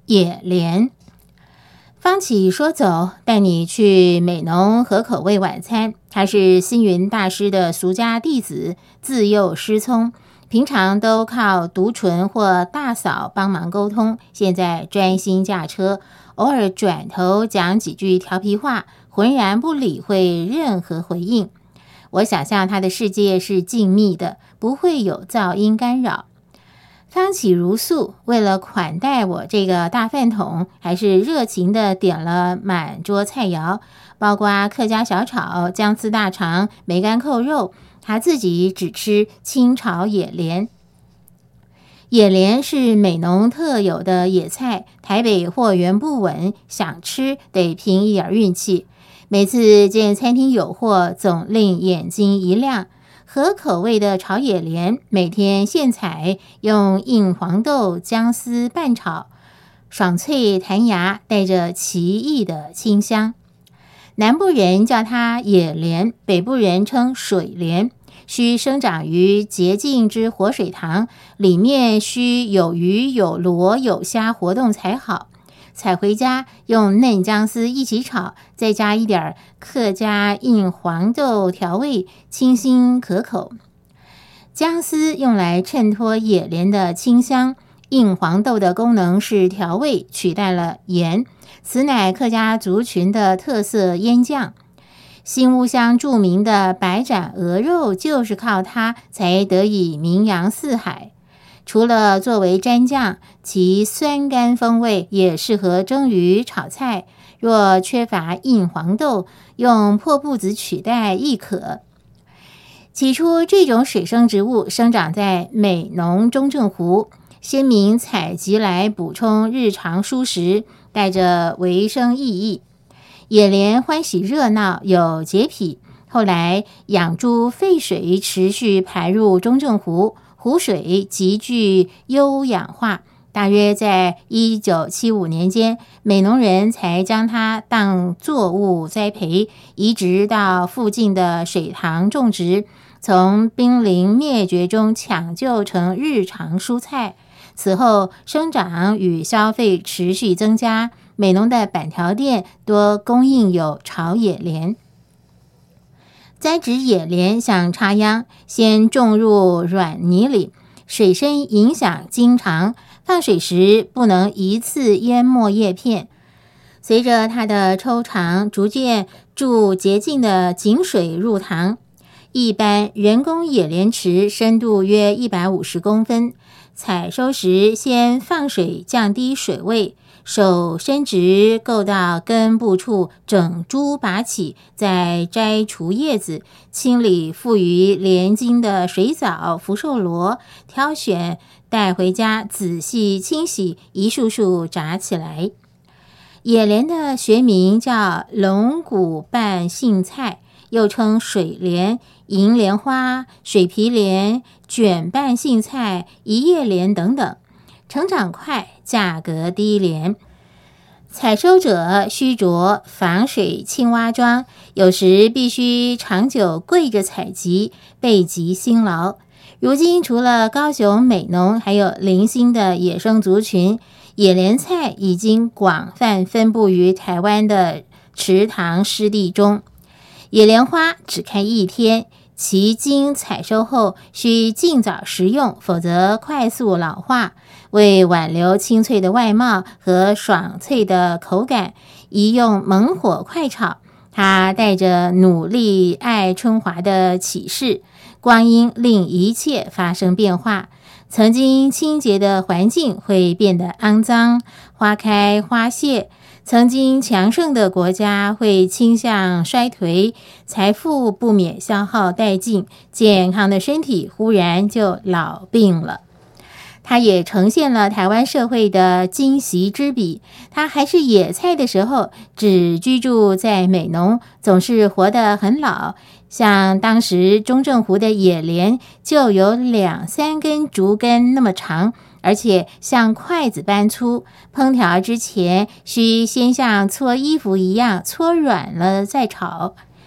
野莲。方启说走，带你去美浓合口味晚餐。他是星云大师的俗家弟子，自幼师聪，平常都靠独纯或大嫂帮忙沟通，现在专心驾车，偶尔转头讲几句调皮话，浑然不理会任何回应。我想象他的世界是静谧的，不会有噪音干扰。方启如素，为了款待我这个大饭桶，还是热情地点了满桌菜肴，包括客家小炒、姜丝大肠、梅干扣肉，他自己只吃清炒野莲。野莲是美浓特有的野菜，台北货源不稳，想吃得凭一点运气。每次见餐厅有货，总令眼睛一亮。合口味的炒野莲，每天现采，用硬黄豆、姜丝拌炒，爽脆弹牙，带着奇异的清香。南部人叫它野莲，北部人称水莲，需生长于洁净之活水塘，里面需有鱼、有螺、有虾活动才好。采回家用嫩姜丝一起炒，再加一点客家硬黄豆调味，清新可口。姜丝用来衬托野莲的清香，硬黄豆的功能是调味，取代了盐，此乃客家族群的特色腌酱。新屋乡著名的白斩鹅肉就是靠它才得以名扬四海。除了作为蘸酱，其酸甘风味也适合蒸鱼炒菜，若缺乏硬黄豆，用破布子取代亦可。起初这种水生植物生长在美浓中正湖，先民采集来补充日常蔬食，带着维生意义。野莲欢喜热闹，有洁癖，后来养猪废水持续排入中正湖，湖水极具优氧化，大约在1975年间，美浓人才将它当作物栽培，移植到附近的水塘种植，从濒临灭绝中抢救成日常蔬菜。此后生长与消费持续增加，美浓的板条店多供应有炒野莲。栽植野莲想插秧，先种入软泥里，水深影响经常，放水时不能一次淹没叶片。随着它的抽长，逐渐注洁净的井水入塘。一般人工野莲池深度约150公分，采收时先放水降低水位，手伸直够到根部处，整株拔起，再摘除叶子，清理附于莲茎的水藻、福寿螺，挑选带回家仔细清洗，一束束炸起来。野莲的学名叫龙骨瓣杏菜，又称水莲、银莲花、水皮莲、卷瓣杏菜、一叶莲等等，成长快，价格低廉。采收者需着防水青蛙装，有时必须长久跪着采集，背极辛劳。如今除了高雄美浓，还有零星的野生族群，野莲菜已经广泛分布于台湾的池塘湿地中。野莲花只开1天，其经采收后需尽早食用，否则快速老化。为挽留清脆的外貌和爽脆的口感，宜用猛火快炒。它带着努力爱春华的启示，光阴令一切发生变化。曾经清洁的环境会变得肮脏，花开花谢。曾经强盛的国家会倾向衰颓，财富不免消耗殆尽，健康的身体忽然就老病了。它也呈现了台湾社会的今昔之比。它还是野菜的时候，只居住在美浓，总是活得很老。像当时中正湖的野莲，就有2-3根竹根那么长，而且像筷子般粗。烹调之前，需先像搓衣服一样搓软了再炒。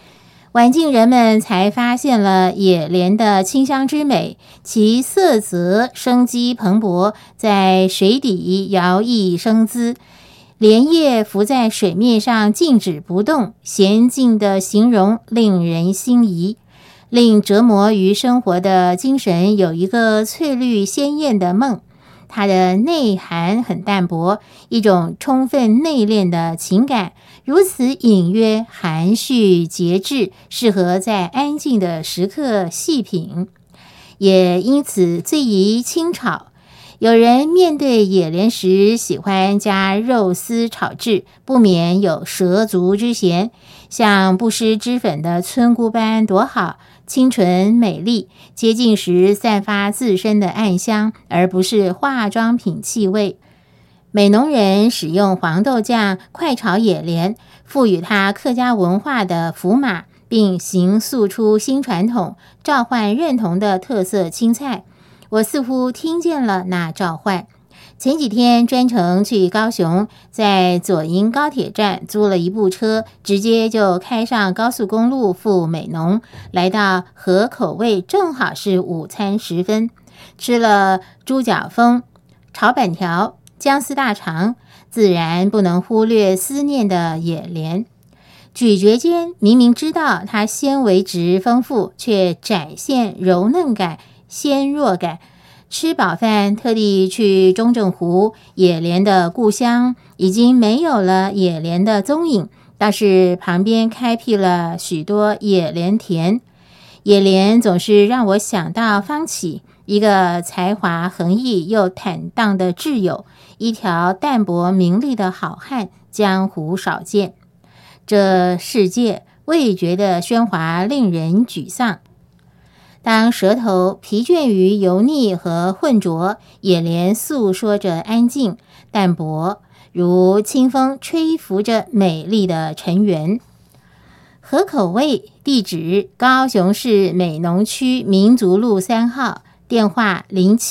晚近人们才发现了野莲的清香之美，其色泽生机蓬勃，在水底摇曳生姿，莲叶浮在水面上静止不动，娴静的形容令人心仪，令折磨于生活的精神有一个翠绿鲜艳的梦。它的内涵很淡薄，一种充分内敛的情感，如此隐约含蓄节制，适合在安静的时刻细品，也因此最宜清炒。有人面对野莲时喜欢加肉丝炒制，不免有蛇足之嫌，像不施脂粉的村菇般多好，清纯美丽，接近时散发自身的暗香，而不是化妆品气味。美浓人使用黄豆酱快炒野莲，赋予它客家文化的符码，并形塑出新传统，召唤认同的特色青菜。我似乎听见了那召唤。前几天专程去高雄，在左营高铁站租了一部车，直接就开上高速公路赴美浓，来到河口味，正好是午餐时分，吃了猪脚风、炒板条、姜丝大肠，自然不能忽略思念的野莲。咀嚼间明明知道它纤维质丰富，却展现柔嫩感、鲜弱感。吃饱饭特地去中正湖，野莲的故乡已经没有了野莲的踪影，倒是旁边开辟了许多野莲田。野莲总是让我想到方启，一个才华横溢又坦荡的挚友，一条淡泊名利的好汉，江湖少见。这世界味觉的喧哗令人沮丧，当舌头疲倦于油腻和混浊，野莲诉说着安静淡泊，如清风吹拂着美丽的尘缘。河口味地址高雄市美浓区民族路3号，电话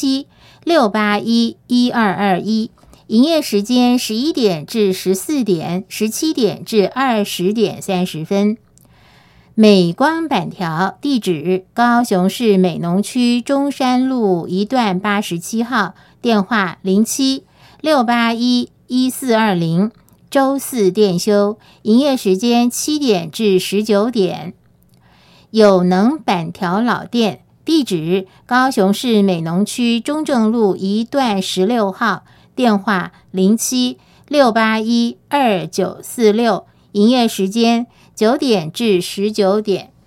07-681-1221，营业时间11点至14点，17点至20点30分。美光板条地址高雄市美浓区中山路1段87号，电话07-681-1420，周四店休，营业时间7点至19点。有能板条老店地址高雄市美浓区中正路1段16号，电话07-681-2946，营业时间9点至19点。